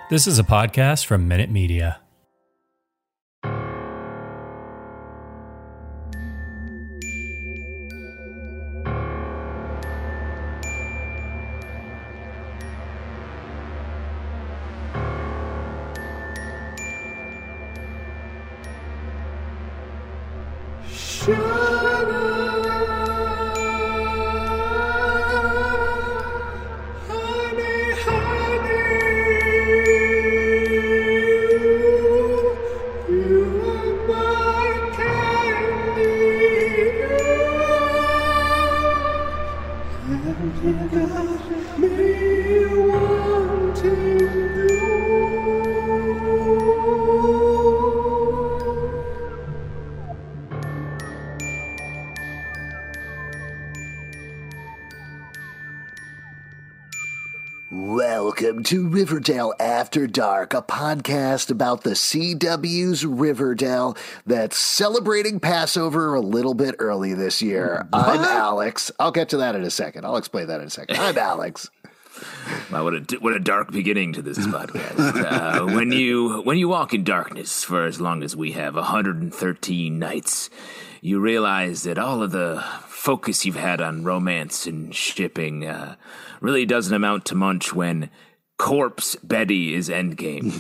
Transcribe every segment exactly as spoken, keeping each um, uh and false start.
This is a podcast from Minute Media. Welcome to Riverdale After Dark, a podcast about the C W's Riverdale that's celebrating Passover a little bit early this year. What? I'm Alex. I'll get to that in a second. I'll explain that in a second. I'm Alex. Wow, what a what a dark beginning to this podcast. Uh, when you when you walk in darkness for as long as we have, one hundred thirteen nights, you realize that all of the focus you've had on romance and shipping uh, really doesn't amount to much when Corpse Betty is endgame.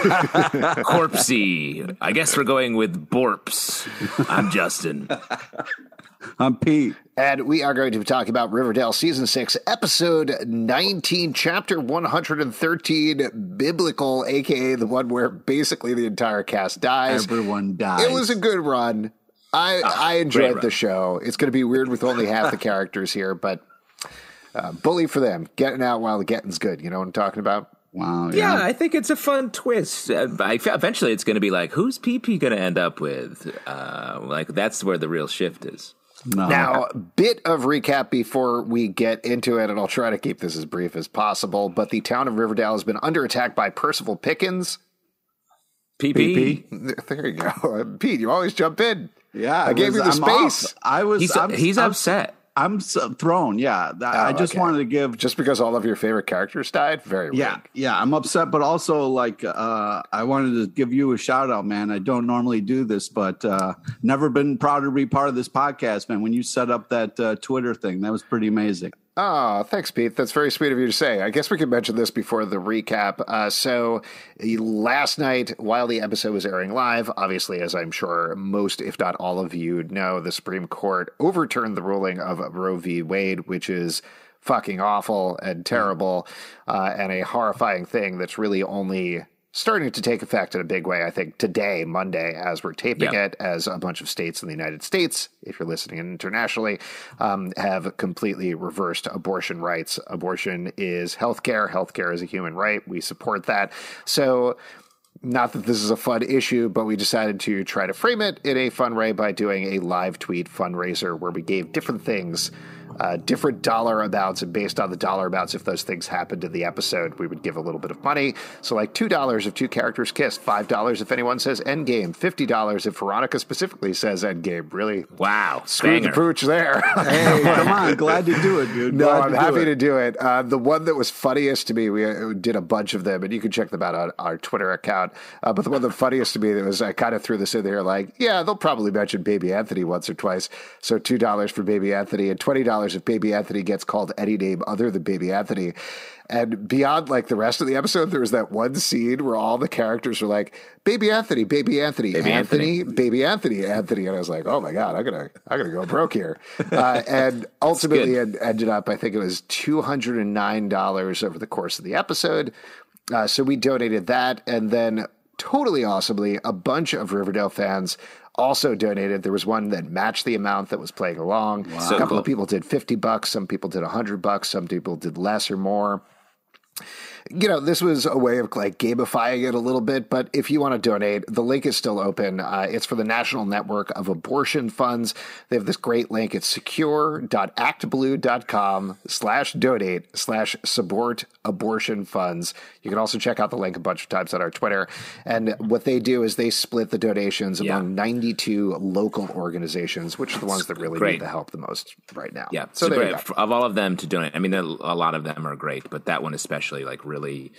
Corpsey. I guess we're going with Borps. I'm Justin. I'm Pete. And we are going to be talking about Riverdale Season six, Episode nineteen, Chapter one hundred thirteen, Biblical, a k a the one where basically the entire cast dies. Everyone dies. It was a good run. I, ah, I enjoyed run. the show. It's going to be weird with only half the characters here, but uh, bully for them. Getting out while the getting's good. You know what I'm talking about? Wow. Yeah, yeah I think it's a fun twist. Uh, I, eventually it's going to be like, who's P P going to end up with? Uh, like, that's where the real shift is. No. Now, bit of recap before we get into it, and I'll try to keep this as brief as possible, but the town of Riverdale has been under attack by Percival Pickens. P P? There you go. Pete, you always jump in. Yeah. I gave was, you the I'm space. Off. I was. He's, I'm, he's I'm, upset. I'm so thrown. Yeah. Oh, I just okay. wanted to give. Just because all of your favorite characters died? Very Yeah. weird. Yeah. I'm upset, but also, like, uh, I wanted to give you a shout out, man. I don't normally do this, but uh, never been proud to be part of this podcast, man. When you set up that uh, Twitter thing, that was pretty amazing. Oh, thanks, Pete. That's very sweet of you to say. I guess we could mention this before the recap. Uh, so last night, while the episode was airing live, obviously, as I'm sure most, if not all of you know, the Supreme Court overturned the ruling of Roe v. Wade, which is fucking awful and terrible uh, and a horrifying thing that's really only starting to take effect in a big way, I think, today, Monday, as we're taping yep. it, as a bunch of states in the United States, if you're listening internationally, um, have completely reversed abortion rights. Abortion is healthcare. Healthcare is a human right. We support that. So not that this is a fun issue, but we decided to try to frame it in a fun way by doing a live tweet fundraiser where we gave different things Uh, different dollar amounts, and based on the dollar amounts, if those things happened in the episode, we would give a little bit of money. So like two dollars if two characters kiss, five dollars if anyone says endgame, fifty dollars if Veronica specifically says endgame. Really? Wow. Screw the pooch there. Hey, come on. Glad to do it, dude. No, Glad I'm to happy do to do it. Uh, the one that was funniest to me, we uh, did a bunch of them, and you can check them out on our Twitter account. Uh, but the one that funniest to me that was, I kind of threw this in there like, yeah, they'll probably mention Baby Anthony once or twice. So two dollars for Baby Anthony and twenty dollars if Baby Anthony gets called any name other than Baby Anthony. And beyond like the rest of the episode, there was that one scene where all the characters were like, Baby Anthony, Baby Anthony, Baby Anthony, Anthony. Baby Anthony, Anthony. And I was like, oh my God, I'm going to, I'm going to go broke here. Uh, and ultimately it ended up, I think it was two hundred nine dollars over the course of the episode. Uh, so we donated that. And then totally awesomely, a bunch of Riverdale fans also donated. There was one that matched the amount that was playing along. Wow. A So couple cool. of people did fifty bucks. Some people did one hundred bucks. Some people did less or more. You know, this was a way of like gamifying it a little bit, but if you want to donate, the link is still open. Uh, it's for the National Network of Abortion Funds. They have this great link. It's secure.actblue.com slash donate slash support abortion funds. You can also check out the link a bunch of times on our Twitter. And what they do is they split the donations Yeah. among ninety-two local organizations, which are the ones that really Great. need the help the most right now. Yeah. So So there you great. go. Of all of them to donate, I mean, a a lot of them are great, but that one especially, like, really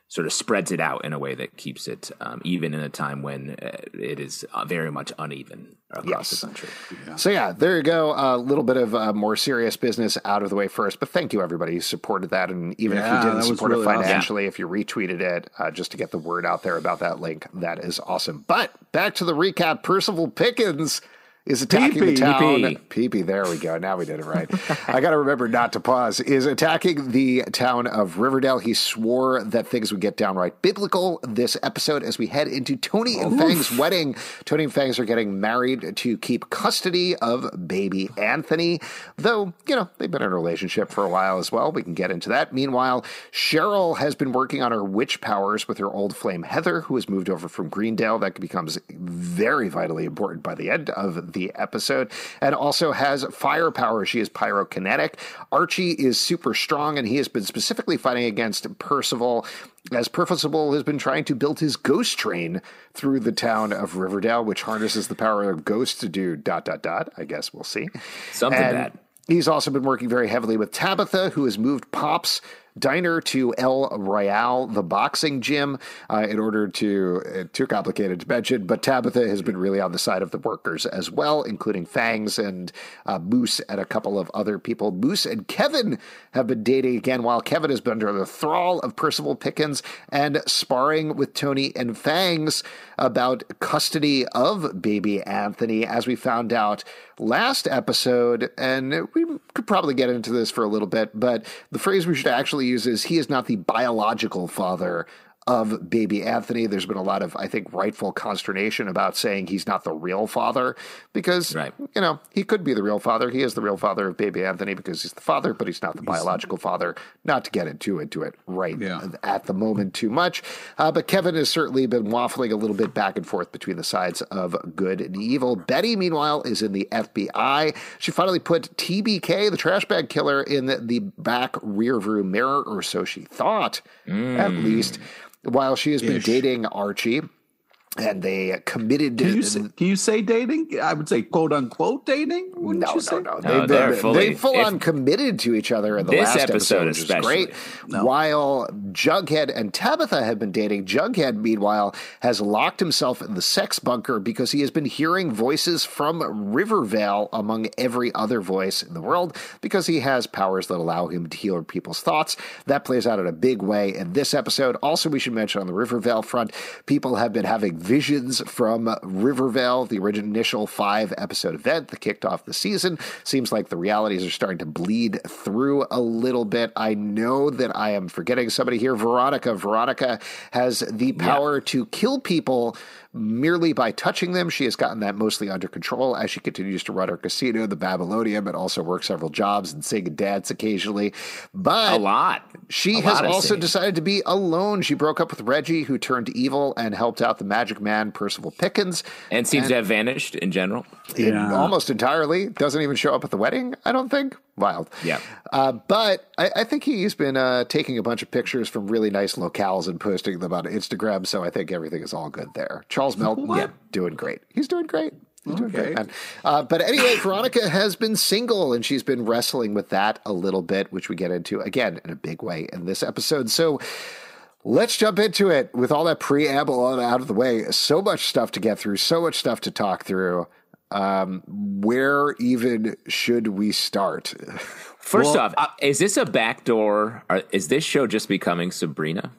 sort of spreads it out in a way that keeps it um, even in a time when uh, it is uh, very much uneven across Yes. the country. Yeah. So yeah, there you go. A little bit of uh, more serious business out of the way first, but thank you everybody who supported that. And even Yeah, if you didn't that was support really it awesome. financially, if you retweeted it uh, just to get the word out there about that link, that is awesome. But back to the recap, Percival Pickens is attacking Pee-pee. the town. Pee-pee. Pee-pee, there we go. Now we did it right. I got to remember not to pause. Is attacking the town of Riverdale. He swore that things would get downright biblical this episode as we head into Tony and Fang's wedding. Tony and Fangs are getting married to keep custody of baby Anthony, though, you know, they've been in a relationship for a while as well. We can get into that. Meanwhile, Cheryl has been working on her witch powers with her old flame Heather, who has moved over from Greendale. That becomes very vitally important by the end of the episode, and also has firepower. She is pyrokinetic. Archie is super strong, and he has been specifically fighting against Percival, as Percival has been trying to build his ghost train through the town of Riverdale, which harnesses the power of ghosts to do dot, dot, dot. I guess we'll see. Something and bad. He's also been working very heavily with Tabitha, who has moved Pop's diner to El Royale, the boxing gym, uh, in order to, uh, too complicated to mention, but Tabitha has been really on the side of the workers as well, including Fangs and uh, Moose and a couple of other people. Moose and Kevin have been dating again, while Kevin has been under the thrall of Percival Pickens and sparring with Tony and Fangs about custody of baby Anthony, as we found out last episode, and we could probably get into this for a little bit, but the phrase we should actually use is he is not the biological father of baby Anthony. There's been a lot of, I think, rightful consternation about saying he's not the real father because, Right. you know, he could be the real father. He is the real father of baby Anthony because he's the father, but he's not the biological father. Not to get into, into it right Yeah. at the moment too much. Uh, but Kevin has certainly been waffling a little bit back and forth between the sides of good and evil. Betty, meanwhile, is in the F B I. She finally put T B K, the trash bag killer, in the, the back rear view mirror, or so she thought, Mm. at least, while she has been Ish. dating Archie. And they committed Can to you say, can you say dating? I would say quote unquote dating. Wouldn't no, you say? no, no. No, They've they're been, fully- they full if- on committed to each other in the This last episode which is especially. great. No. While Jughead and Tabitha have been dating, Jughead, meanwhile, has locked himself in the sex bunker because he has been hearing voices from Rivervale among every other voice in the world because he has powers that allow him to heal people's thoughts. That plays out in a big way in this episode. Also, we should mention on the Rivervale front, people have been having visions from Rivervale, the original initial five episode event that kicked off the season. Seems like the realities are starting to bleed through a little bit. I know that I am forgetting somebody here. Veronica. Veronica has the power yeah. to kill people merely by touching them. She has gotten that mostly under control as she continues to run her casino, the Babylonium, and also work several jobs and sing and dance occasionally. But a lot. She a has lot also singing. decided to be alone. She broke up with Reggie, who turned evil and helped out the magic man, Percival Pickens. And seems and to have vanished in general. It Yeah. almost entirely. Doesn't even show up at the wedding, I don't think. Wild. Yeah. Uh, but I, I think he's been uh, taking a bunch of pictures from really nice locales and posting them on Instagram, so I think everything is all good there. Charles Melton, yeah, doing great. He's doing great. He's doing Okay. great, man. Uh, but anyway, Veronica has been single, and she's been wrestling with that a little bit, which we get into, again, in a big way in this episode. So let's jump into it with all that preamble out of the way. So much stuff to get through, so much stuff to talk through. Um, where even should we start? First Well, off, I- is this a backdoor? Or is this show just becoming Sabrina?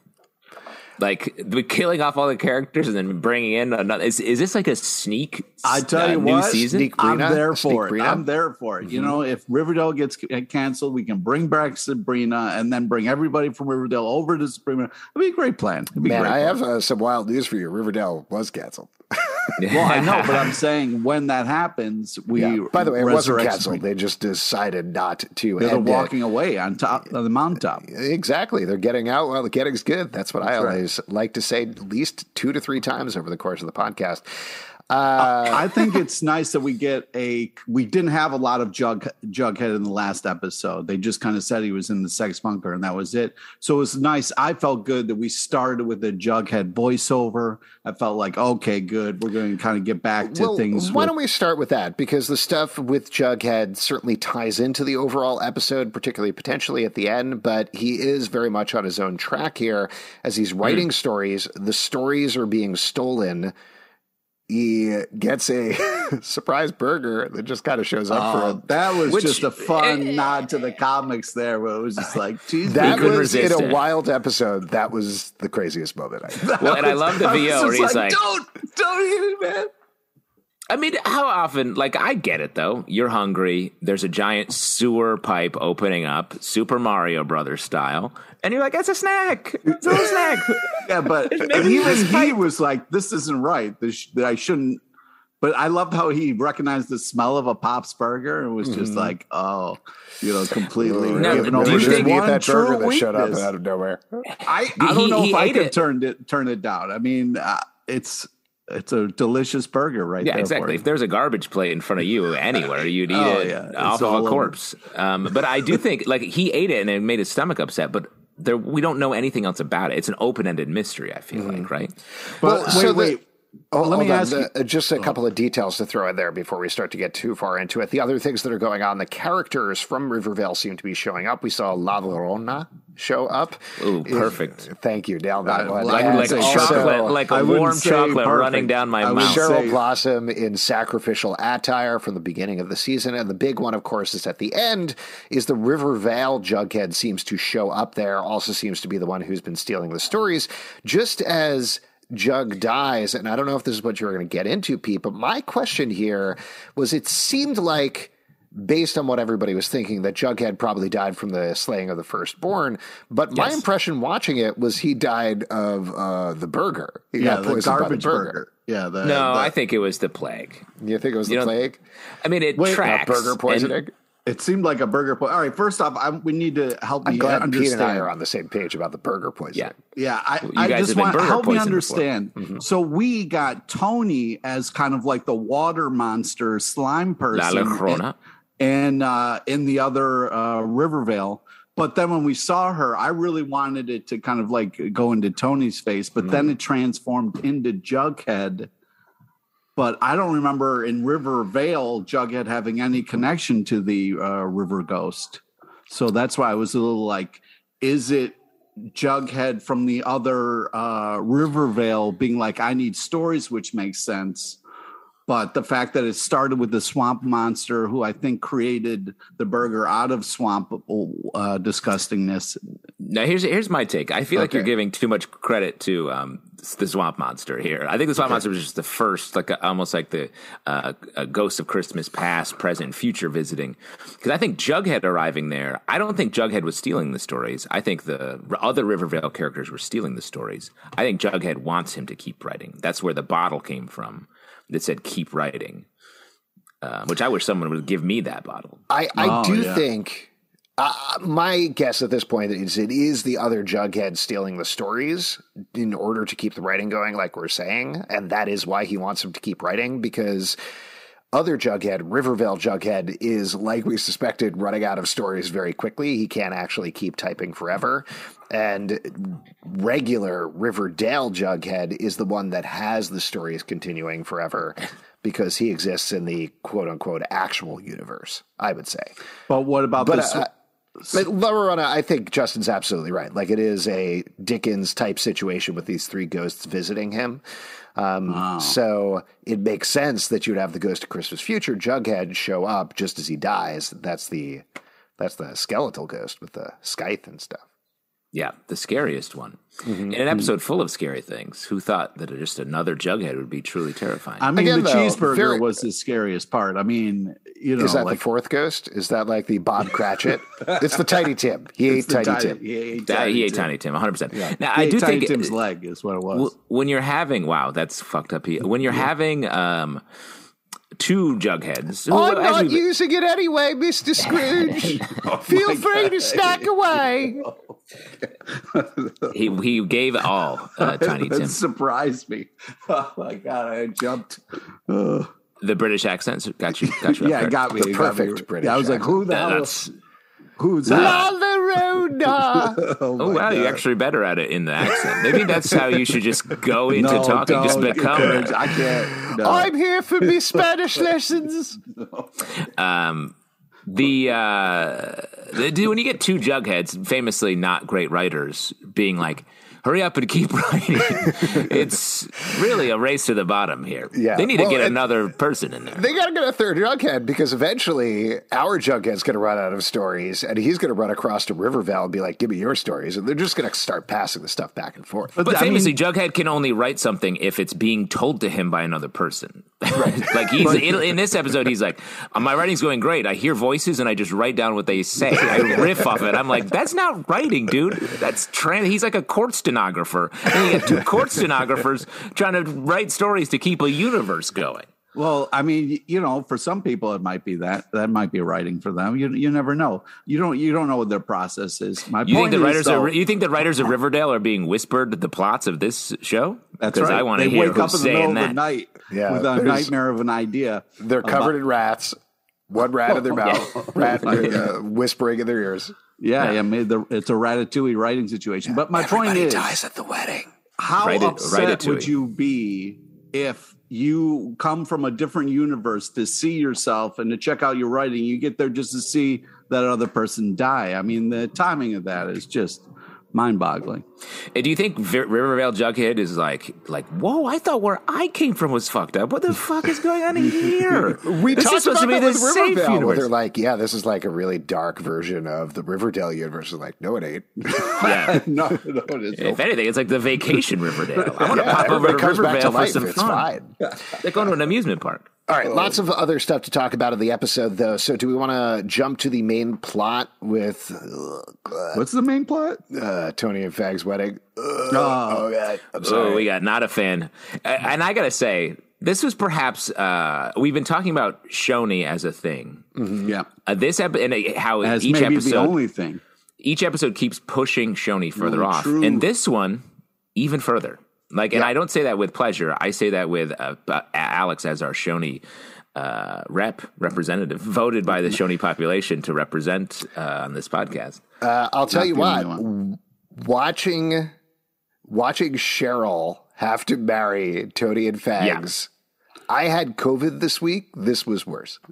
Like we're killing off all the characters and then bringing in another. Is is this like a sneak? I tell uh, you new what, season. Sneak I'm Brina? there Sneak for it. Brina? I'm there for it. You know, if Riverdale gets c- canceled, we can bring back Sabrina and then bring everybody from Riverdale over to Sabrina. It'd be a great plan. It'd be Man, great I plan. have uh, some wild news for you. Riverdale was canceled. Well, I know, but I'm saying when that happens, we. Yeah. By the way, it wasn't resurrect canceled. Sabrina. They just decided not to. They're end it. walking away on top of the mountaintop. Exactly. They're getting out while the getting's good. That's what I That's right. always like to say at least two to three times over the course of the podcast. Uh, I think it's nice that we get a. We didn't have a lot of Jug Jughead in the last episode. They just kind of said he was in the sex bunker, and that was it. So it was nice. I felt good that we started with a Jughead voiceover. I felt like, okay, good. We're going to kind of get back to well, things. Why with, don't we start with that? Because the stuff with Jughead certainly ties into the overall episode, particularly potentially at the end. But he is very much on his own track here as he's writing mm. stories. The stories are being stolen. He gets a surprise burger that just kind of shows up oh, for him. That was Which, just a fun nod to the comics there, where it was just like, geez, that was in a it. wild episode. That was the craziest moment. I well, and I love the V O where he's like, don't, don't eat it, man. I mean, how often, like, I get it, though. You're hungry. There's a giant sewer pipe opening up, Super Mario Brothers style. And you're like, it's a snack. It's a little snack. Yeah, but even he was like, this isn't right. This, that I shouldn't. But I loved how he recognized the smell of a Pop's burger and was mm-hmm. just like, oh, you know, completely no, given do over you his think one that true burger that weakness. showed up out of nowhere? I, I don't he, know he if I could it. turn it turn it down. I mean, uh, it's it's a delicious burger right yeah, there. Yeah, exactly. If there's a garbage plate in front of you anywhere, you'd eat oh, it yeah. off of a corpse. Um, but I do think, like, he ate it and it made his stomach upset, but there we don't know anything else about it. It's an open-ended mystery, I feel mm-hmm. like, right? But well, wait, so wait. The, Oh, Let me on. ask the, you. Just a couple of details to throw in there before we start to get too far into it. The other things that are going on, the characters from Rivervale seem to be showing up. We saw La Llorona show up. Ooh, perfect. If, thank you. Nailed that one. Like, like a also, chocolate, like a warm chocolate perfect. running down my I mouth. Cheryl say, Blossom in sacrificial attire from the beginning of the season. And the big one, of course, is at the end, is the Rivervale Jughead seems to show up there. Also seems to be the one who's been stealing the stories. Just as Jug dies, and I don't know if this is what you're going to get into, Pete, but my question here was it seemed like, based on what everybody was thinking, that Jughead probably died from the slaying of the firstborn, but my yes. impression watching it was he died of uh, the burger. He yeah, got the poisoned garbage by the burger. burger. Yeah, the, no, the, I think it was the plague. You think it was you the know, plague? I mean, it Wait, tracks. Burger poisoning? And, It seemed like a burger poison. All right, first off, I, we need to help I'm me glad understand. Pete and I are on the same page about the burger poisoning. Yeah, yeah. I, well, I just want to help me poison understand. Mm-hmm. So we got Tony as kind of like the water monster slime person, La Llorona, and, and uh, in the other uh, Rivervale. But then when we saw her, I really wanted it to kind of like go into Tony's face, but mm-hmm. then it transformed into Jughead. But I don't remember in Rivervale Jughead having any connection to the uh, River Ghost. So that's why I was a little like, is it Jughead from the other uh, Rivervale being like, I need stories, which makes sense. But the fact that it started with the swamp monster, who I think created the burger out of swamp uh, disgustingness. Now, here's here's my take. I feel okay. like you're giving too much credit to um, the swamp monster here. I think the swamp okay. monster was just the first, like a, almost like the uh, a ghost of Christmas past, present, future visiting. Because I think Jughead arriving there, I don't think Jughead was stealing the stories. I think the other Rivervale characters were stealing the stories. I think Jughead wants him to keep writing. That's where the bottle came from that said keep writing, uh, which I wish someone would give me that bottle. I, I oh, do yeah. think, uh, my guess at this point is it is the other Jughead stealing the stories in order to keep the writing going, like we're saying, and that is why he wants him to keep writing, because other Jughead, Rivervale Jughead, is, like we suspected, running out of stories very quickly. He can't actually keep typing forever. And regular Riverdale Jughead is the one that has the stories continuing forever because he exists in the quote-unquote actual universe, I would say. But what about but, this? Uh, But La Llorona, I think Justin's absolutely right. Like, it is a Dickens-type situation with these three ghosts visiting him. Um, wow. So it makes sense that you'd have the Ghost of Christmas Future Jughead show up just as he dies. That's the that's the skeletal ghost with the scythe and stuff. Yeah, the scariest one. Mm-hmm. In an episode full of scary things, who thought that just another Jughead would be truly terrifying? I mean, Again, the though, cheeseburger very, was the scariest part. I mean, you know. Is that like, the fourth ghost? Is that like the Bob Cratchit? It's the Tiny Tim. He ate Tiny, tiny Tim. He ate uh, Tiny, he ate Tim. Tiny Tim, one hundred percent. Yeah. Now, he I ate do Tiny think Tim's leg is what it was. When you're having, wow, that's fucked up. When you're having um, two Jugheads. who, I'm as not we've- using it anyway, Mister Scrooge. Feel free to snack away. He he gave all, uh, Tiny That Tim. surprised me. Oh my god, I jumped. Uh, The British accents got you. Got you. yeah, up it there. got me. The it got me. perfect British Yeah, I was like, who the Yeah, hell? that's. Who's that? Lalderona. Oh, Oh my wow, you're God. actually better at it in the accent. Maybe that's how you should just go into No, talking. Just don't become. encourage- I can't. No. I'm here for me Spanish lessons. Um, the, uh, the dude, when you get two Jugheads, famously not great writers, being like, hurry up and keep writing. It's really a race to the bottom here. Yeah. They need Well, to get and- another person in there. They got to get a third Jughead because eventually our Jughead's going to run out of stories and he's going to run across to Rivervale and be like, give me your stories. And they're just going to start passing the stuff back and forth. But I famously, mean- Jughead can only write something if it's being told to him by another person. Right. Like he's in, in this episode, he's like, my writing's going great. I hear voices and I just write down what they say. I riff off it. I'm like, that's not writing, dude. That's trans. He's like a court stenographer. And you got two court stenographers trying to write stories to keep a universe going. Well, I mean, you know, for some people it might be that that might be writing for them. You you never know. You don't you don't know what their process is. My You think point the is, writers though, are? You think the writers of Riverdale are being whispered the plots of this show? that's Because right. I want they to hear wake up who's in the middle saying of the that. night Yeah, with a there's- nightmare of an idea. They're covered about- in rats. One rat in their mouth, rat uh, whispering in their ears. Yeah, Yeah. yeah. Made the, it's a Ratatouille writing situation. But my point is, at the wedding. how Write it- upset write it to would it. you be if you come from a different universe to see yourself and to check out your writing? You get there just to see that other person die. I mean, the timing of that is just mind-boggling. And do you think V- Rivervale Jughead is like, like, whoa, I thought where I came from was fucked up. What the fuck is going on here? We This is talked supposed about to be that the with safe Riverdale, where universe. they're like, yeah, this is like a really dark version of the Riverdale universe. It's like, no, it ain't. Yeah. no, no, it is. If anything, it's like the vacation Riverdale. I want to Yeah, pop over to everybody comes back Riverdale to for life. some It's fun. fine. They're going to an amusement park. All right, lots of other stuff to talk about in the episode, though. So, do we want to jump to the main plot with What's the main plot? uh, Tony and Fag's wedding? Uh, Oh. oh, God. I'm Oh, sorry. we got not a fan. A- And I got to say, this was perhaps, uh, we've been talking about Shoney as a thing. Yeah, Uh, this ep- and uh, how as each maybe episode the only thing. each episode keeps pushing Shoney further Oh, off. true. And this one, even further. Like, and Yeah. I don't say that with pleasure. I say that with uh, uh, Alex as our Shoney uh, rep, representative, voted by the Shoney population to represent uh, on this podcast. Uh, I'll tell Not you the what, only one. watching watching Cheryl have to marry Tony and Fags. I had COVID this week. This was worse.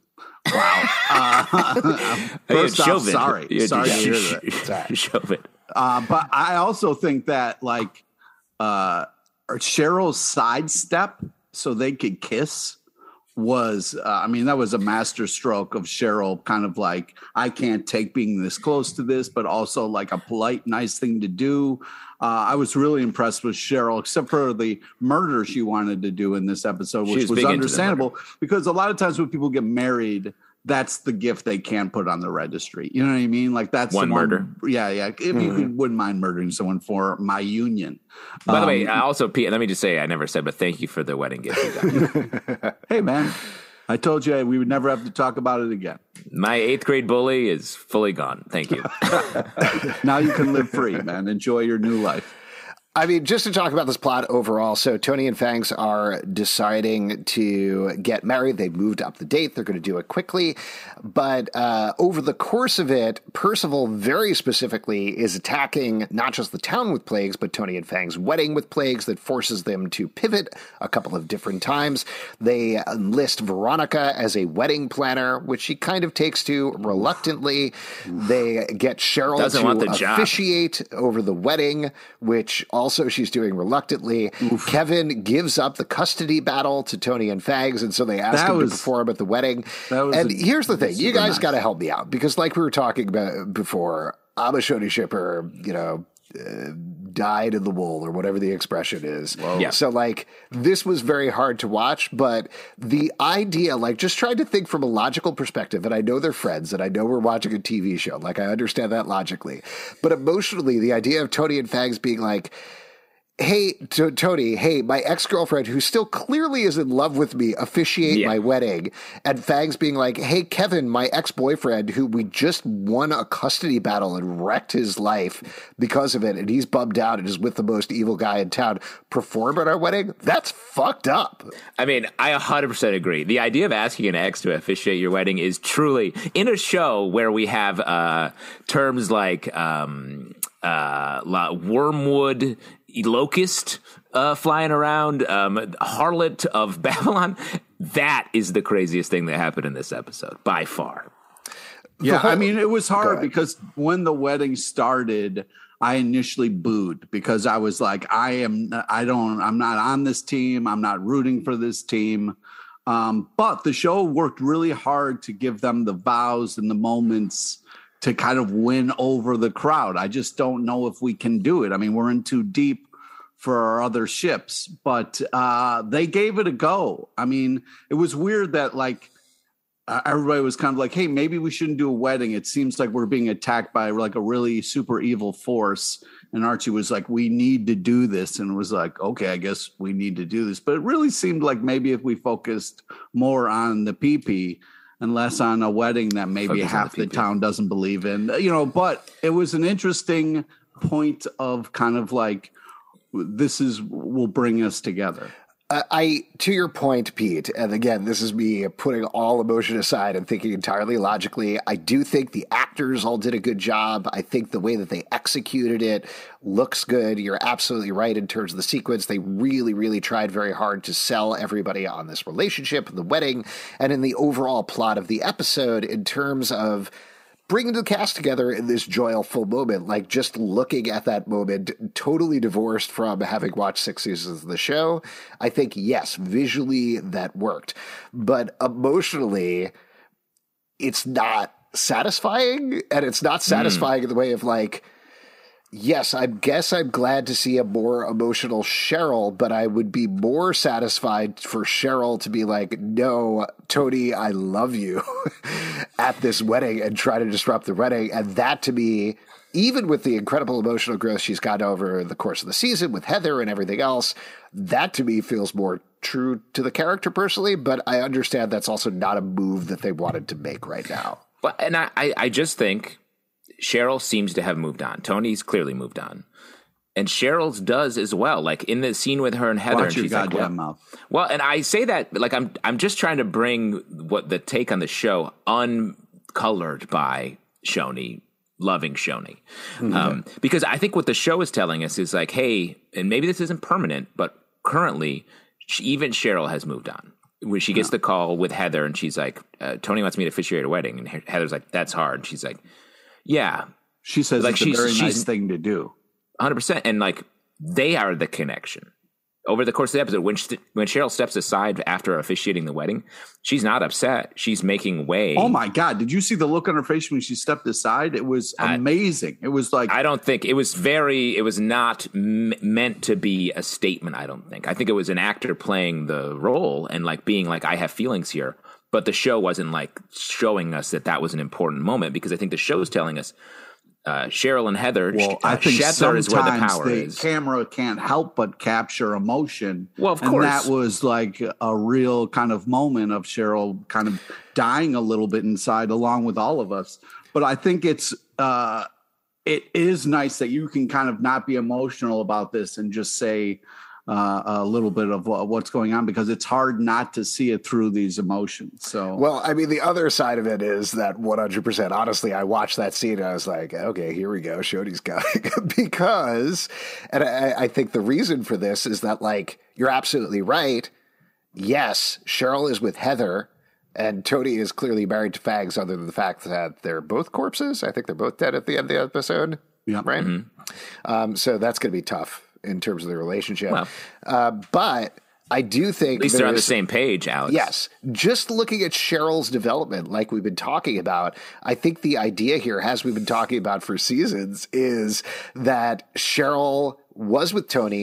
First off, Chauvin. sorry. You had Sorry to hear sh- that. sh- Chauvin. Uh, but I also think that like uh, Cheryl's sidestep so they could kiss was, uh, I mean, that was a master stroke of Cheryl kind of like, I can't take being this close to this, but also like a polite, nice thing to do. Uh, I was really impressed with Cheryl, except for the murder she wanted to do in this episode, She which was was big into the understandable because a lot of times when people get married, that's the gift they can't put on the registry. You know what I mean? Like that's One the murder. Yeah, yeah. If you could, wouldn't mind murdering someone for my union. By the way, Um, I also, Pete, let me just say, I never said, but thank you for the wedding gift you got. hey man, I told you we would never have to talk about it again. My eighth grade bully is fully gone. Thank you. Now you can live free, man. Enjoy your new life. I mean, just to talk about this plot overall. So Tony and Fangs are deciding to get married. They've moved up the date. They're going to do it quickly. But uh, over the course of it, Percival very specifically is attacking not just the town with plagues, but Tony and Fangs' wedding with plagues that forces them to pivot a couple of different times. They enlist Veronica as a wedding planner, which she kind of takes to reluctantly. They get Cheryl Doesn't want to the job. officiate over the wedding, which also she's doing reluctantly. Kevin gives up the custody battle to Tony and Fags, and so they ask That him was- to perform at the wedding. that was And a- here's the thing. You super guys nice. got to help me out, because like we were talking about before, I'm a Shoney shipper, you know, uh, dyed in the wool or whatever the expression is. Yeah. So like this was very hard to watch, but the idea, like just trying to think from a logical perspective, and I know they're friends and I know we're watching a T V show, like I understand that logically, but emotionally the idea of Tony and Fags being like, hey, to- Tony, hey, my ex-girlfriend, who still clearly is in love with me, officiate Yeah. my wedding. And Fangs being like, hey, Kevin, my ex-boyfriend, who we just won a custody battle and wrecked his life because of it, and he's bummed out and is with the most evil guy in town, perform at our wedding? That's fucked up. I mean, I one hundred percent agree. The idea of asking an ex to officiate your wedding is truly, in a show where we have uh, terms like um, uh, la- wormwood, locust uh, flying around, um, harlot of Babylon, that is the craziest thing that happened in this episode, by far. Yeah, I mean, it was hard ahead. because when the wedding started, I initially booed because I was like, I am, I don't, I'm not on this team. I'm not rooting for this team. Um, but the show worked really hard to give them the vows and the moments to kind of win over the crowd. I just don't know if we can do it. I mean, we're in too deep for our other ships, but uh, they gave it a go. I mean, it was weird that like, Uh, everybody was kind of like, hey, maybe we shouldn't do a wedding. It seems like we're being attacked by like a really super evil force. And Archie was like, we need to do this. And was like, okay, I guess we need to do this. But it really seemed like maybe if we focused more on the P P and less on a wedding that maybe Focus on half the the P P. town doesn't believe in, you know, but it was an interesting point of kind of like, this is will bring us together. Uh, I, to your point, Pete, and again, this is me putting all emotion aside and thinking entirely logically. I do think the actors all did a good job. I think the way that they executed it looks good. You're absolutely right in terms of the sequence. They really, really tried very hard to sell everybody on this relationship, the wedding, and in the overall plot of the episode in terms of bringing the cast together in this joyful moment, like just looking at that moment, totally divorced from having watched six seasons of the show. I think, yes, visually that worked. But emotionally, it's not satisfying. And it's not satisfying mm. in the way of like, yes, I guess I'm glad to see a more emotional Cheryl, but I would be more satisfied for Cheryl to be like, no, Tony, I love you at this wedding and try to disrupt the wedding. And that to me, even with the incredible emotional growth she's got over the course of the season with Heather and everything else, that to me feels more true to the character personally. But I understand that's also not a move that they wanted to make right now. But, and I, I, I just think Cheryl seems to have moved on. Tony's clearly moved on. And Cheryl's does as well. Like in the scene with her and Heather, Watch and your she's like, goddamn well, mouth. well, and I say that like I'm I'm just trying to bring what the take on the show uncolored by Shoney, loving Shoney. Mm-hmm. Um, because I think what the show is telling us is like, hey, and maybe this isn't permanent, but currently she, even Cheryl has moved on. When she gets yeah. the call with Heather and she's like, uh, Tony wants me to officiate a wedding. And Heather's like, that's hard. And she's like, yeah. She says like it's she's, a very she's, nice thing to do. one hundred percent. And like, they are the connection. Over the course of the episode, when she, when Cheryl steps aside after officiating the wedding, she's not upset. She's making way. Oh my God. Did you see the look on her face when she stepped aside? It was amazing. I, it was like, I don't think it was very, it was not m- meant to be a statement. I don't think. I think it was an actor playing the role and like being like, I have feelings here. But the show wasn't like showing us that that was an important moment because I think the show's telling us uh, Cheryl and Heather. Well, uh, I think Heather sometimes is where the power the is. camera can't help but capture emotion. Well, of and course. that was like a real kind of moment of Cheryl kind of dying a little bit inside along with all of us. But I think it's uh, it is nice that you can kind of not be emotional about this and just say Uh, a little bit of what's going on because it's hard not to see it through these emotions. So, well, I mean, the other side of it is that one hundred percent. Honestly, I watched that scene and I was like, okay, here we go. Shoney's coming because, and I, I think the reason for this is that, like, you're absolutely right. Yes, Cheryl is with Heather and Tony is clearly married to Fags other than the fact that they're both corpses. I think they're both dead at the end of the episode. Yeah. Right. Mm-hmm. Um, so that's going to be tough in terms of the relationship. Well, uh, but I do think at least they're on the same page, Alex. Yes. Just looking at Cheryl's development, like we've been talking about, I think the idea here, as we've been talking about for seasons, is that Cheryl was with Tony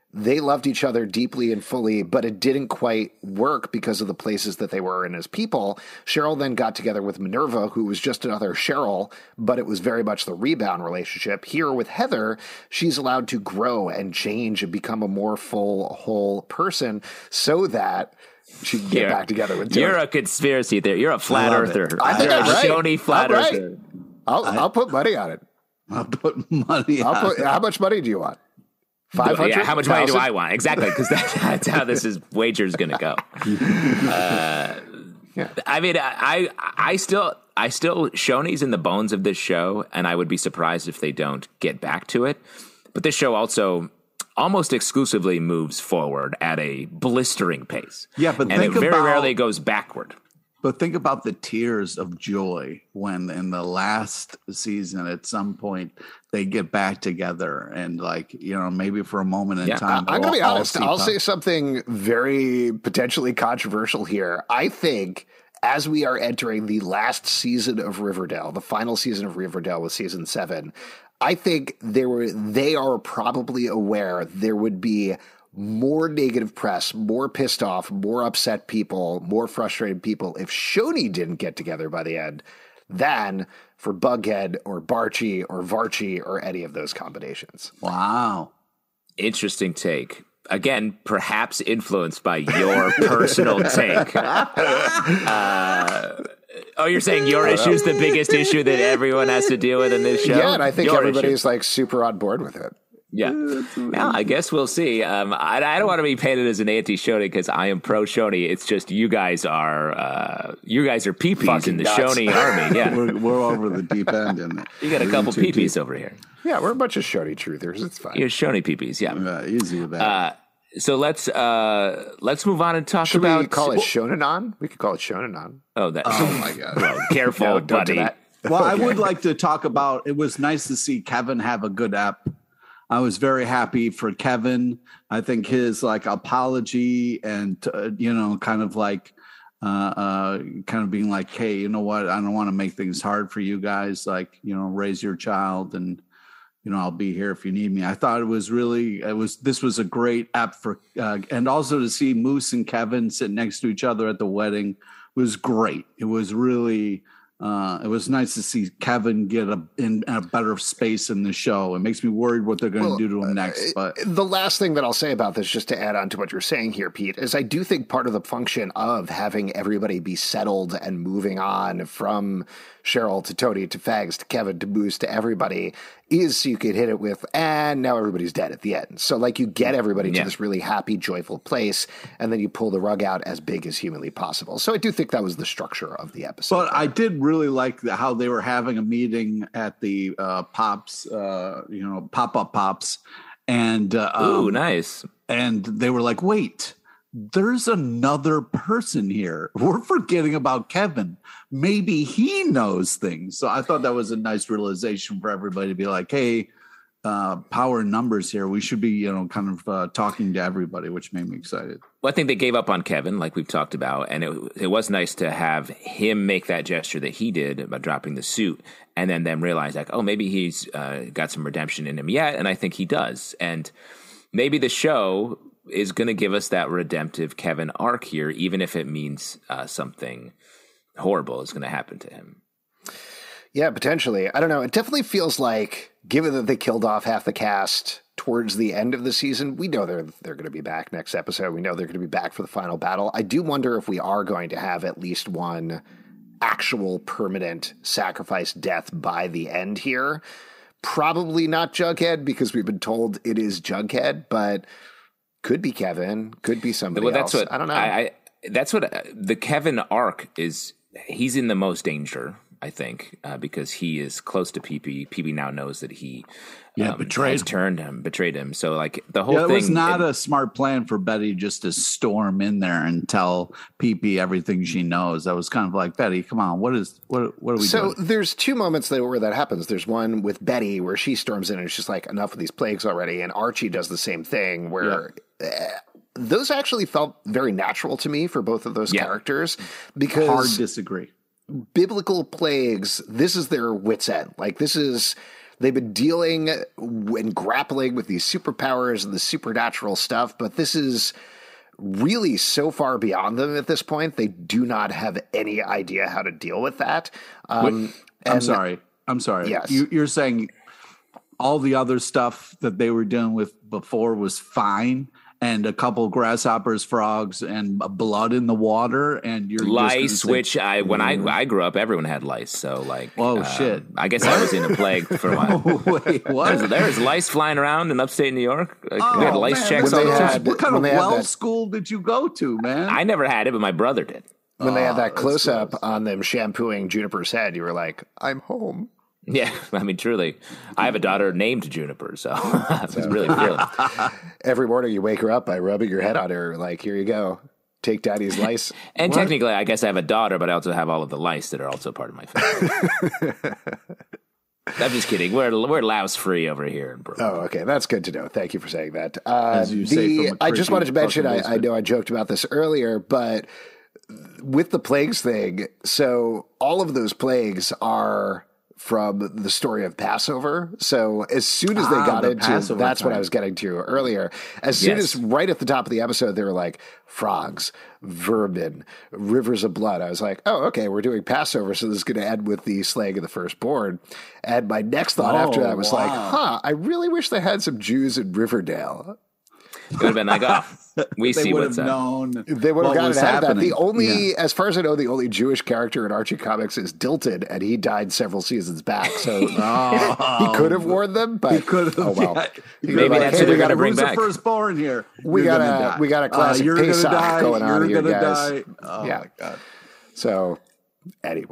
They loved each other deeply and fully, but it didn't quite work because of the places that they were in as people. Cheryl then got together with Minerva, who was just another Cheryl, but it was very much the rebound relationship. Here with Heather, she's allowed to grow and change and become a more full, whole person so that she can get you're, back together with Tony. You're a conspiracy theory. You're a flat earther. I think you're I'm a right. Shoney flat I'm right. earther. I'll, I, I'll put money on it. I'll put money I'll on put, it. How much money do you want? five hundred? Yeah, how much money do I want? Exactly, because that, that's how this is wager is going to go. Uh, yeah. I mean, I, I still, I still, Shoney's in the bones of this show, and I would be surprised if they don't get back to it. But this show also almost exclusively moves forward at a blistering pace. Yeah, but and think it very about, rarely goes backward. But think about the tears of joy when in the last season, at some point, they get back together and, like, you know, maybe for a moment in Yeah, time. I'm going to be honest. I'll up. say something very potentially controversial here. I think as we are entering the last season of Riverdale, the final season of Riverdale with season seven, I think they were they are probably aware there would be more negative press, more pissed off, more upset people, more frustrated people if Shoney didn't get together by the end than for Bughead or Barchi or Varchi or any of those combinations. Wow. Interesting take. Again, perhaps influenced by your personal take. Uh, oh, you're saying your issue is the biggest issue that everyone has to deal with in this show? Yeah, and I think your everybody's issue. like super on board with it. Yeah. Well, I guess we'll see. Um, I, I don't want to be painted as an anti-Shoney because I am pro-Shoney. It's just you guys are uh, you guys are peepees in the nuts. Shoney army. Yeah, We're, we're over the deep end in it. you got a couple peepees over here. Yeah, we're a bunch of Shoney truthers. It's fine. You're Shoney peepees. Yeah. Yeah, easy with that. Uh, so let's uh, let's move on and talk Should about. we call it Shonanon? We could call it Shonanon. Oh, that. oh my god. Well, careful, No, don't do buddy. that. Well, I would like to talk about. It was nice to see Kevin have a good app. I was very happy for Kevin. I think his like apology and uh, you know, kind of like, uh, uh, kind of being like, hey, you know what? I don't want to make things hard for you guys. Like, you know, raise your child, and you know, I'll be here if you need me. I thought it was really, it was. This was a great app for, uh, and also to see Moose and Kevin sit next to each other at the wedding was great. It was really. Uh, it was nice to see Kevin get a in a better space in the show. It makes me worried what they're going to Well, do to him next. But The last thing that I'll say about this, just to add on to what you're saying here, Pete, is I do think part of the function of having everybody be settled and moving on from Cheryl to Tony to Fags to Kevin to Moose to everybody is so you could hit it with, and now everybody's dead at the end. So like you get everybody to Yeah. this really happy, joyful place, and then you pull the rug out as big as humanly possible. So I do think that was the structure of the episode. but I did really like the, how they were having a meeting at the uh, Pops, uh, you know, pop up Pops, and uh, Ooh, um, nice. and they were like, wait, there's another person here. We're forgetting about Kevin. Maybe he knows things. So I thought that was a nice realization for everybody to be like, hey, uh, power in numbers here. We should be, you know, kind of uh, talking to everybody, which made me excited. Well, I think they gave up on Kevin, like we've talked about, and it, it was nice to have him make that gesture that he did about dropping the suit, and then them realize, like, oh, maybe he's uh, got some redemption in him yet, and I think he does. And maybe the show is going to give us that redemptive Kevin arc here, even if it means uh, something horrible is going to happen to him. Yeah, potentially. I don't know. It definitely feels like, given that they killed off half the cast towards the end of the season, we know they're they're going to be back next episode. We know they're going to be back for the final battle. I do wonder if we are going to have at least one actual permanent sacrifice death by the end here. Probably not Jughead, because we've been told it is Jughead, but could be Kevin, could be somebody Well, that's else. what I don't know. I, I, that's what uh, the Kevin arc is. He's in the most danger, I think, uh, because he is close to P P. P P now knows that he Yeah, um, betrayed has him. turned him, betrayed him. So, like, the whole Yeah, it thing was not it- a smart plan for Betty just to storm in there and tell P P everything she knows. That was kind of like, Betty, come on, what is what? What are we So doing? there's two moments there where that happens. There's one with Betty where she storms in and she's like, enough of these plagues already. And Archie does the same thing where uh, those actually felt very natural to me for both of those Yeah. characters, because Hard disagree. biblical plagues, this is their wits end. Like, this is they've been dealing and grappling with these superpowers and the supernatural stuff, but this is really so far beyond them at this point. They do not have any idea how to deal with that. Um, Wait, I'm and, sorry. I'm sorry. Yes. You, you're saying all the other stuff that they were dealing with before was fine, and a couple grasshoppers, frogs, and blood in the water, and you're lice. just say, which I when I I grew up, everyone had lice. So like, oh uh, shit! I guess I was in a plague for a while. Wait, what? There's, there's lice flying around in upstate New York. Like, Oh, we had lice man, checks when all they the had- time. what kind when of they had well that- school did you go to, man? I never had it, but my brother did. when they had Oh, that that's close up gross. on them shampooing Juniper's head, you were like, I'm home. Yeah, I mean, truly, I have a daughter named Juniper, so I was really thrilled. Every morning you wake her up by rubbing your head on her, like, here you go. Take daddy's lice. And technically, I guess I have a daughter, but I also have all of the lice that are also part of my family. I'm just kidding. We're we're louse free over here in Brooklyn. Oh, okay. That's good to know. Thank you for saying that. Uh, As you say the, from a I just creepy wanted to mention, fucking I, I basement. know I joked about this earlier, but with the plagues thing, so all of those plagues are from the story of Passover. So as soon as they Ah, got the into, Passover that's what I time. was getting to earlier. As soon Yes. as right at the top of the episode, they were like frogs, vermin, rivers of blood. I was like, oh, okay, we're doing Passover. So this is going to end with the slaying of the firstborn. And my next thought after Oh, that was like, wow. huh, I really wish they had some Jews in Riverdale. It would have been like, oh, we they see would what's have up. known. They would have what gotten was ahead of that. happening. The only, Yeah. as far as I know, the only Jewish character in Archie comics is Dilton, and he died several seasons back. So he could have warned them, but He could have. oh well. Yeah. He Maybe could've like, that's hey, what we they're got gonna a bring Who's back. the firstborn here? We You're got gonna a- die. we got a classic Uh, you're gonna Pesach die. going on You're here, gonna guys. die. Oh Yeah. my god. So anyway,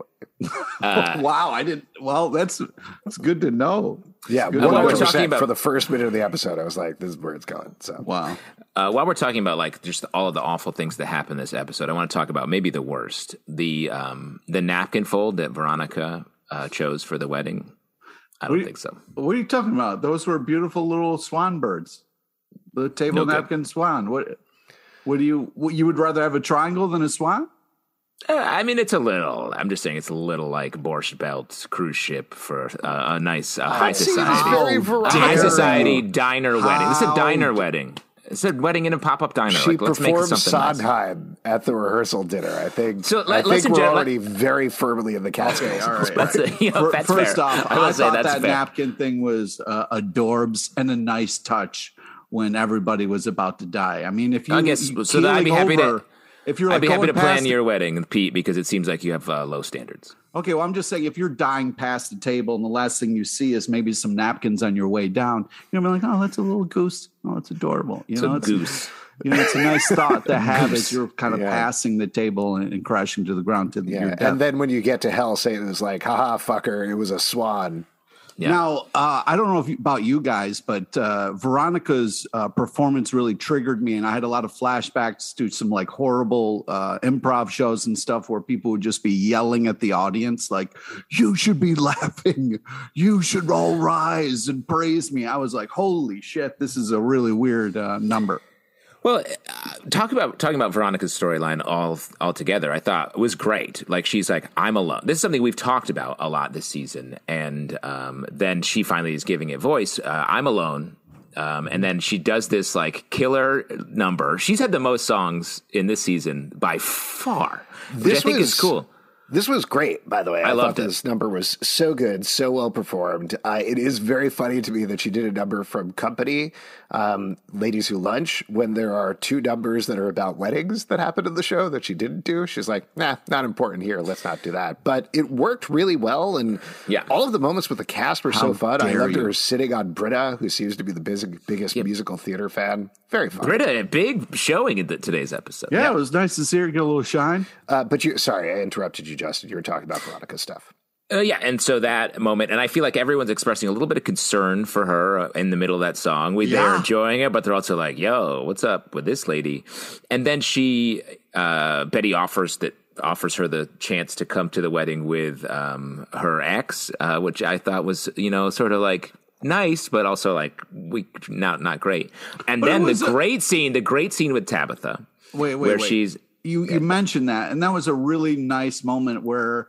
wow, I didn't. Well, that's that's good to know. yeah, Good one while we're hundred talking percent about- for the first minute of the episode, I was like, this is where it's going. So Wow. Uh, while we're talking about like just all of the awful things that happen in this episode, I want to talk about maybe the worst the um, the napkin fold that Veronica uh, chose for the wedding. I don't What do you- think so. What are you talking about? Those were beautiful little swan birds. The table No good. napkin swan. What? What do you? What, you would rather have a triangle than a swan? Uh, I mean, it's a little. I'm just saying, it's a little like Borscht Belt cruise ship for uh, a nice uh, high seems society, very a Veronica. high society diner wedding. This is a How- diner wedding. It's a wedding in a pop up diner. she like, let's make it performed something nice. Sondheim at the rehearsal dinner. I think. So, I let- let's think we're enjoy- already very firmly in the Catskills. all right. That's a, you know, Fir- that's First fair. off, I I, will say thought that's that fair. napkin thing was uh, adorbs and a nice touch when everybody was about to die. I mean, if you, I guess- you so that I'd be keeling happy to- over- If you're like I'd be happy going to plan past your wedding, Pete, because it seems like you have uh, low standards. Okay, well, I'm just saying if you're dying past the table and the last thing you see is maybe some napkins on your way down, you're gonna be like, oh, that's a little goose. Oh, it's adorable. You It's know, a it's goose. You know, it's a nice thought to have Goose. as you're kind of Yeah. passing the table and, and crashing to the ground to the, your Yeah, death. and then when you get to hell, Satan is like, haha, fucker, it was a swan. Yeah. Now, uh, I don't know if you, about you guys, but uh, Veronica's uh, performance really triggered me, and I had a lot of flashbacks to some like horrible uh, improv shows and stuff where people would just be yelling at the audience, like, "You should be laughing, you should all rise and praise me." I was like, "Holy shit, this is a really weird uh, number." Well, uh, talk about talking about Veronica's storyline all altogether. I thought was great. Like she's like, I'm alone. This is something we've talked about a lot this season, and um, then she finally is giving it voice. Uh, I'm alone, um, and then she does this like killer number. She's had the most songs in this season by far, which This I think was- is cool. This was great, by the way. I, I thought loved it. this number was so good, so well performed. Uh, it is very funny to me that she did a number from Company, um, Ladies Who Lunch, when there are two numbers that are about weddings that happened in the show that she didn't do. She's like, nah, not important here. Let's not do that. But it worked really well. And Yeah. all of the moments with the cast were so How fun. I dare loved you. her sitting on Britta, who seems to be the biz- biggest musical theater fan. Very fun. Britta, a big showing in the, today's episode. Yeah, it was nice to see her get a little shine. Uh, but you, sorry, I interrupted you, Justin. You were talking about Veronica's stuff. Uh, yeah, and so that moment, and I feel like everyone's expressing a little bit of concern for her uh, in the middle of that song. We, They're Yeah. enjoying it, but they're also like, yo, what's up with this lady? And then she, uh, Betty offers that offers her the chance to come to the wedding with um, her ex, uh, which I thought was, you know, sort of like nice, but also like we not not great. And But it then the was a- great scene, the great scene with Tabitha, Wait, wait, where wait. she's You you mentioned that, and that was a really nice moment where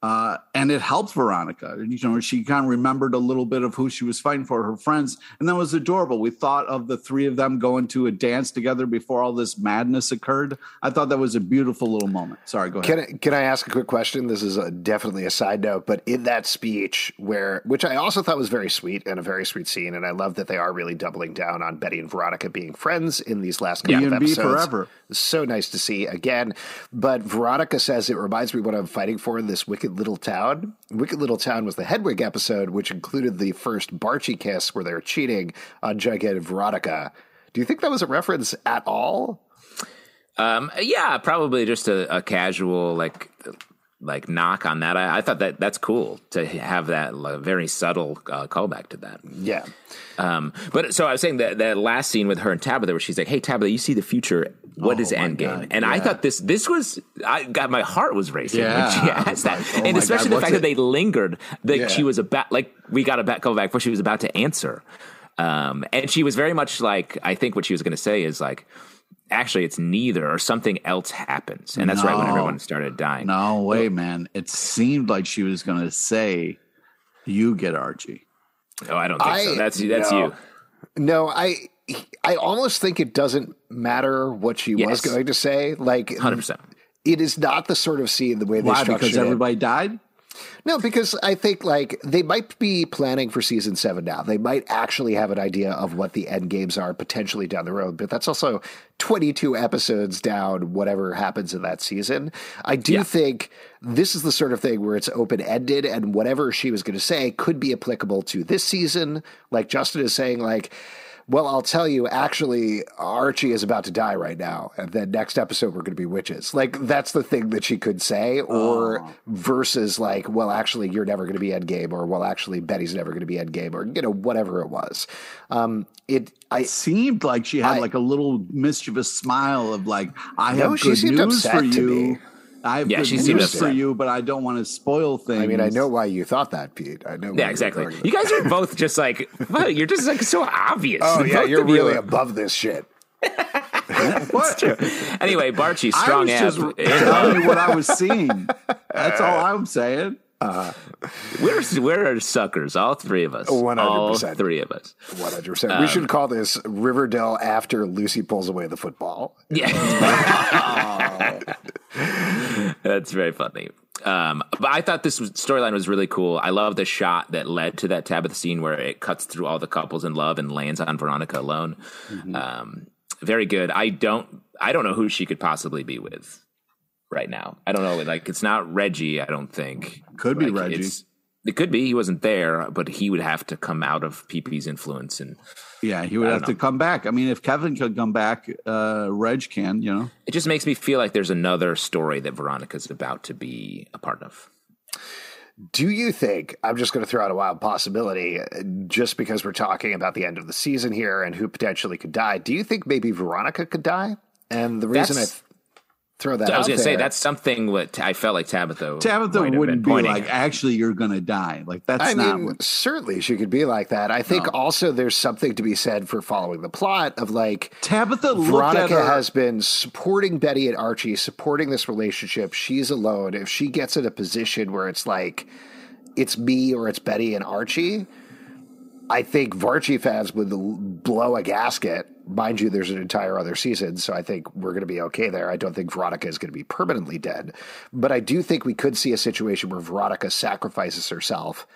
Uh, and it helped Veronica. You know, she kind of remembered a little bit of who she was fighting for, her friends. And that was adorable. We thought of the three of them going to a dance together before all this madness occurred. I thought that was a beautiful little moment. Sorry, go ahead. Can I, can I ask a quick question? This is a, definitely a side note, but in that speech where, which I also thought was very sweet and a very sweet scene. And I love that they are really doubling down on Betty and Veronica being friends in these last couple B of and B episodes. forever. So nice to see again. But Veronica says it reminds me what I'm fighting for in this wicked little town. Wicked Little Town was the Hedwig episode, which included the first Barchi kiss where they were cheating on Jughead and Veronica. Do you think that was a reference at all? Um, yeah, probably just a, a casual like like knock on that. I, I thought that that's cool to have that like, very subtle uh, callback to that. Yeah. Um, but so I was saying that that last scene with her and Tabitha, where she's like, "Hey, Tabitha, you see the future. What oh, is Endgame?" God, and yeah. I thought this this was I got my heart was racing yeah, when she asked that, like, oh and especially God, the fact it? that they lingered that Yeah. she was about like we got a back go back before she was about to answer, um, and she was very much like I think what she was going to say is like. Actually, it's neither, or something else happens, and that's no. right when everyone started dying. No way, man. It seemed like she was going to say, "You get Archie." Oh, I don't think I, so. That's that's no. you. No, I I almost think it doesn't matter what she Yes. was going to say. Like, one hundred percent. it is not the sort of scene the way they Why? structured Because it. everybody died? No, because I think like they might be planning for season seven now. They might actually have an idea of what the end games are potentially down the road, but that's also twenty-two episodes down, whatever happens in that season. I do Yeah. think this is the sort of thing where it's open ended and whatever she was going to say could be applicable to this season. Like Justin is saying, like, well, I'll tell you, actually, Archie is about to die right now. And then next episode, we're going to be witches. Like, that's the thing that she could say. Or Oh. versus like, well, actually, you're never going to be Endgame. Or, well, actually, Betty's never going to be Endgame. Or, you know, whatever it was. Um, it, I, It seemed like she had I- like a little mischievous smile of like, I No, have she good seemed news upset for to you. me. I have Yeah, good she seemed news for upset. you, but I don't want to spoil things. I mean, I know why you thought that, Pete. I know. why Yeah, you were exactly. going You guys are both just like, wow, you're just like so obvious. Oh, yeah, Both you're of you really are- above this shit. what? Anyway, Barchi, I strong was app. just telling you what I was seeing. That's all I'm saying. We're we're suckers, all three of us. one hundred percent. All three of us. one hundred percent. We should call this Riverdale after Lucy pulls away the football. Yeah, that's very funny. Um, but I thought this was, storyline was really cool. I love the shot that led to that Tabitha scene where it cuts through all the couples in love and lands on Veronica alone. Mm-hmm. Um, very good. I don't I don't know who she could possibly be with right now. I don't know. Like, it's not Reggie, I don't think. Could be Like, Reggie. it's- It could be. He wasn't there, but he would have to come out of P P's influence. And Yeah, he would I have don't to know. come back. I mean, if Kevin could come back, uh, Reg can, you know. it just makes me feel like there's another story that Veronica's about to be a part of. Do you think, I'm just going to throw out a wild possibility, uh, just because we're talking about the end of the season here and who potentially could die, do you think maybe Veronica could die? And the reason That's- I th- throw that I was out going to say, there- that's something what I felt like Tabitha Tabitha might have wouldn't been be pointing like, at. actually, you're going to die. Like, that's I not mean, what. certainly she could be like that. I think No. also there's something to be said for following the plot of like, Tabitha looked at Veronica her. has been supporting Betty and Archie, supporting this relationship. She's alone. If she gets in a position where it's like, it's me or it's Betty and Archie, I think Varchi fans would l- blow a gasket. Mind you, there's an entire other season, so I think we're going to be okay there. I don't think Veronica is going to be permanently dead. But I do think we could see a situation where Veronica sacrifices herself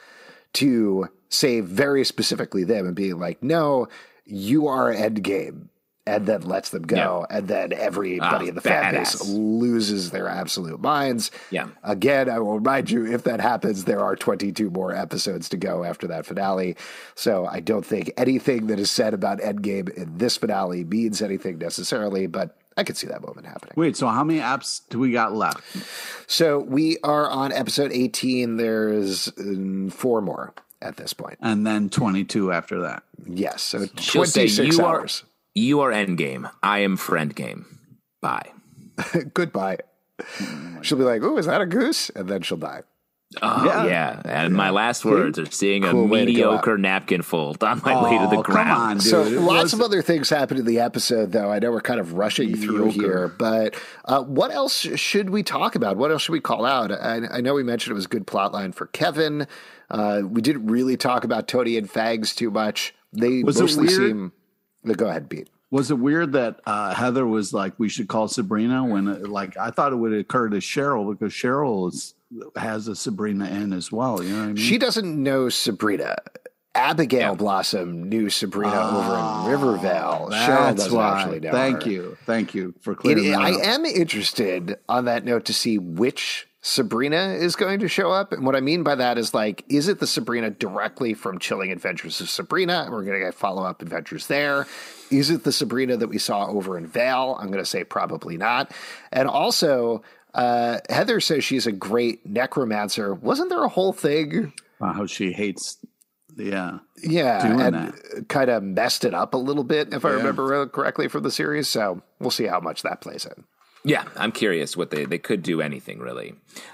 to save very specifically them and being like, no, you are Endgame. And then lets them go. Yeah. And then everybody Ah, in the fan base badass. loses their absolute minds. Yeah. Again, I will remind you, if that happens, there are twenty-two more episodes to go after that finale. So I don't think anything that is said about Endgame in this finale means anything necessarily, but I could see that moment happening. Wait, so how many apps do we got left? So we are on episode eighteen. There's um, four more at this point. And then twenty-two after that. Yes. So She'll say, twenty-six you are, hours. you are Endgame. I am Friend Game. Bye. Goodbye. She'll be like, oh, is that a goose? And then she'll die. Oh, yeah. yeah. And yeah. my last words are seeing cool a mediocre napkin fold on my oh, way to the ground. Come on, dude. So it lots was... of other things happened in the episode, though. I know we're kind of rushing mediocre. through here, but uh, what else should we talk about? What else should we call out? I, I know we mentioned it was a good plot line for Kevin. Uh, we didn't really talk about Tony and Fags too much. They was mostly seem... Go ahead, Pete. Was it weird that uh, Heather was like, we should call Sabrina when, it, like, I thought it would occur to Cheryl because Cheryl is, has a Sabrina in as well. You know what I mean? She doesn't know Sabrina. Abigail yeah. Blossom knew Sabrina oh, over in Rivervale. Cheryl doesn't why. actually know Thank her. you. Thank you for clearing it, that I up. am interested on that note to see which Sabrina is going to show up. And what I mean by that is, like, is it the Sabrina directly from Chilling Adventures of Sabrina? We're going to get follow-up adventures there. Is it the Sabrina that we saw over in Vale? I'm going to say probably not. And also, uh, Heather says she's a great necromancer. Wasn't there a whole thing? Uh, how she hates, yeah. Yeah, doing and that. kind of messed it up a little bit, if yeah. I remember correctly from the series. So we'll see how much that plays in. Yeah, I'm curious what they, they could do anything really.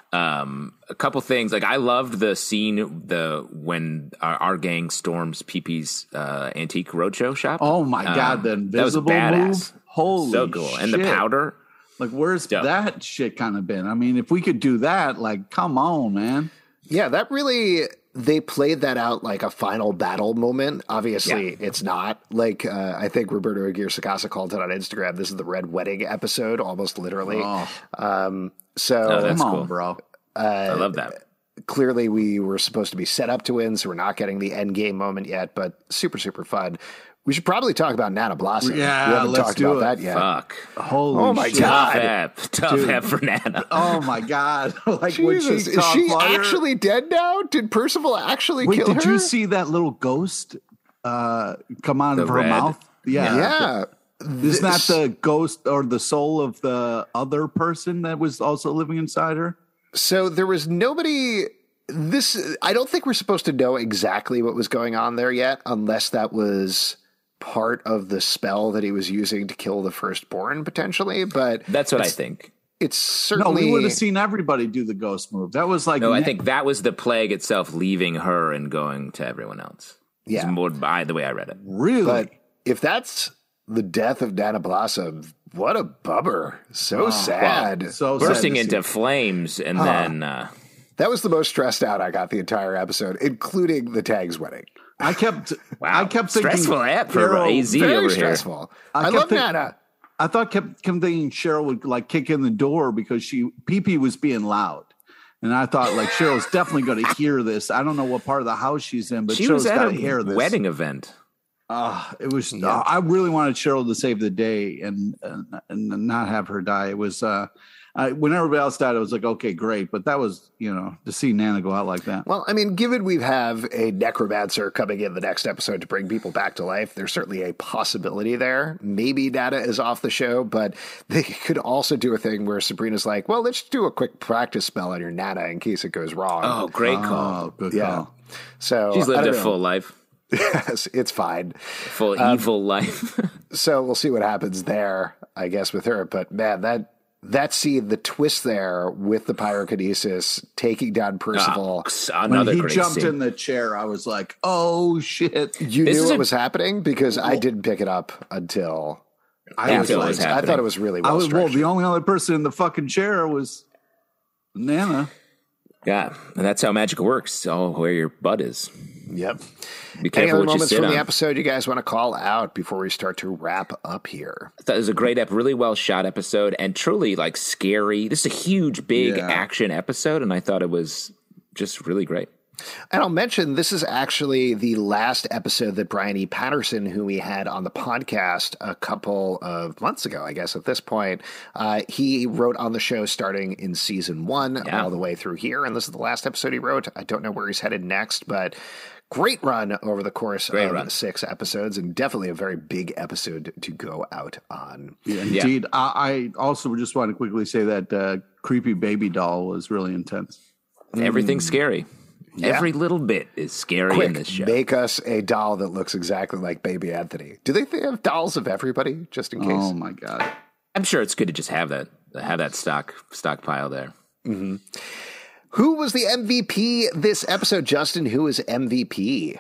Um, a couple things, like I loved the scene the when our, our gang storms P P's uh, antique roadshow shop. Oh my um, god, the invisible that was move! Holy so cool, shit. And the powder. Like, where's Dope. that shit kind of been? I mean, if we could do that, like, come on, man. Yeah, that really. They played that out like a final battle moment. Obviously, yeah. it's not. Like, uh, I think Roberto Aguirre Sacasa called it on Instagram. This is the Red Wedding episode, almost literally. Oh. Um, so, oh, that's come cool, on, bro. Uh, I love that. Clearly, we were supposed to be set up to win, so we're not getting the end game moment yet, but super, super fun. We should probably talk about Nana Blossom. Yeah, we haven't let's talked do about it. that yet. Fuck. Holy oh my shit. god. Tough app. Tough Dude. app for Nana. Oh my god. Like, when she Jesus, is caught she fire, actually dead now? Did Percival actually wait, kill her? did you see that little ghost uh, come out The of her red? mouth? Yeah. Yeah. Isn't that the ghost or the soul of the other person that was also living inside her? So there was nobody. This I don't think we're supposed to know exactly what was going on there yet, unless that was part of the spell that he was using to kill the firstborn, potentially. But That's what I think. It's No, certainly we would have seen everybody do the ghost move. That was like No, I think that was the plague itself leaving her and going to everyone else. Yeah. It's more by the way I read it. really. But if that's the death of Nana Blossom, what a bummer! So Oh, sad. wow. So sad Bursting to into see. flames and then uh, That was the most stressed out I got the entire episode, including the Tags wedding. I kept, wow, I kept thinking stressful app for Cheryl- A Z Very over stressful. I I, kept love think- Nana. I thought kept, kept thinking Cheryl would like kick in the door because she P P was being loud, and I thought like Cheryl's definitely going to hear this. I don't know what part of the house she's in, but here. She Cheryl's was at got a to hear this. wedding event. Uh, it was. Uh, I really wanted Cheryl to save the day and and, and not have her die. It was. Uh, I, when everybody else died, I was like, okay, great. But that was, you know, to see Nana go out like that. Well, I mean, given we have a necromancer coming in the next episode to bring people back to life, there's certainly a possibility there. Maybe Nana is off the show, but they could also do a thing where Sabrina's like, well, let's do a quick practice spell on your Nana in case it goes wrong. Oh, great call. Oh, good yeah. call. So She's I lived don't a know. full life, Yes, it's fine. full evil life. So we'll see what happens there, I guess, with her. But man, that that scene, the twist there with the pyrokinesis taking down Percival. Ah, When another he great jumped scene. in the chair, I was like, oh shit. You This knew is what a- was happening because I didn't pick it up until I was Until it like, was I happening. thought it was really I well was well. structured. The only other person in the fucking chair was Nana. Yeah, and that's how magic works. It's all where your butt is. Yep. Be Any careful other what you moments sit from on. the episode you guys want to call out before we start to wrap up here? I thought it was a great, ep- really well shot episode, and truly like scary. This is a huge, big Yeah. action episode, and I thought it was just really great. And I'll mention this is actually the last episode that Brian E. Patterson, who we had on the podcast a couple of months ago, I guess at this point, uh, he wrote on the show starting in season one Yeah. all the way through here. And this is the last episode he wrote. I don't know where he's headed next, but great run over the course Great of run. six episodes, and definitely a very big episode to go out on. Yeah, indeed. I, I also just want to quickly say that uh, creepy baby doll was really intense. Everything's scary. Yeah. Every little bit is scary in Quick, this show. make us a doll that looks exactly like Baby Anthony. Do they they have dolls of everybody, just in case? Oh my god. I'm sure it's good to just have that have that stock stockpile there. Who was the M V P this episode, Justin? Who is M V P?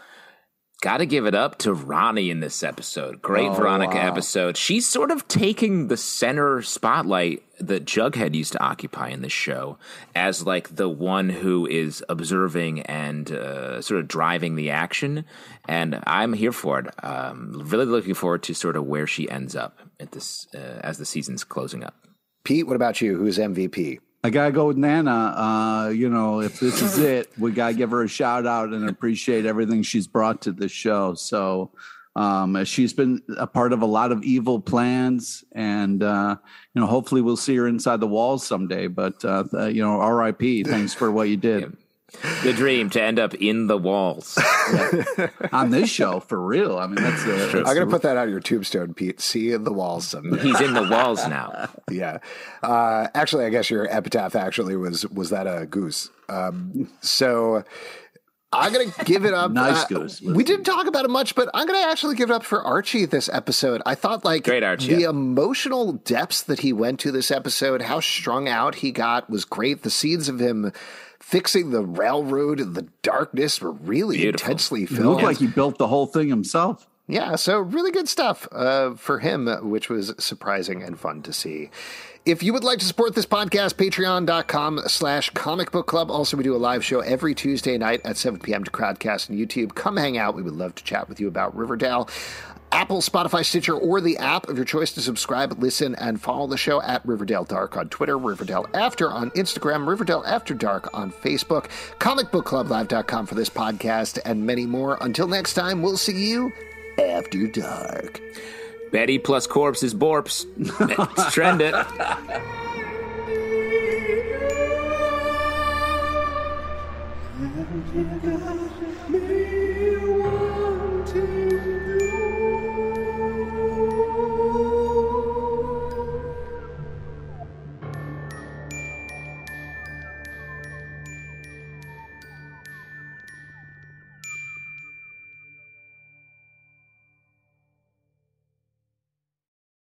Got to give it up to Ronnie in this episode. Great oh, Veronica wow. episode. She's sort of taking the center spotlight that Jughead used to occupy in this show as like the one who is observing and uh, sort of driving the action. And I'm here for it. Um, really looking forward to sort of where she ends up at this uh, as the season's closing up. Pete, what about you? Who's M V P? I gotta go with Nana. Uh, you know, if this is it, we gotta give her a shout out and appreciate everything she's brought to the show. So um, she's been a part of a lot of evil plans, and uh, you know, hopefully we'll see her inside the walls someday. But uh, uh, you know, R I P Thanks for what you did. Yeah. The dream to end up in the walls yeah. on this show for real. I mean, that's. A, that's I'm gonna put that on your tombstone, Pete. See you in the walls someday. He's in the walls now. Yeah. Uh, actually, I guess your epitaph actually was was that a goose. Um, so I'm gonna give it up. Nice uh, goose. We didn't talk about it much, but I'm gonna actually give it up for Archie this episode. I thought like Great Archie. The emotional depths that he went to this episode, how strung out he got, was great. The scenes of him fixing the railroad in the darkness were really Beautiful. intensely filmed. It looked like he built the whole thing himself. Yeah, so really good stuff uh, for him, which was surprising and fun to see. If you would like to support this podcast, patreon.com slash comic book club. Also, we do a live show every Tuesday night at seven p.m. to Crowdcast on YouTube. Come hang out. We would love to chat with you about Riverdale. Apple, Spotify, Stitcher, or the app of your choice to subscribe, listen, and follow the show at Riverdale Dark on Twitter, Riverdale After on Instagram, Riverdale After Dark on Facebook, comic book club live dot com for this podcast, and many more. Until next time, we'll see you after dark. Betty plus corpse is Borps. Let's trend it.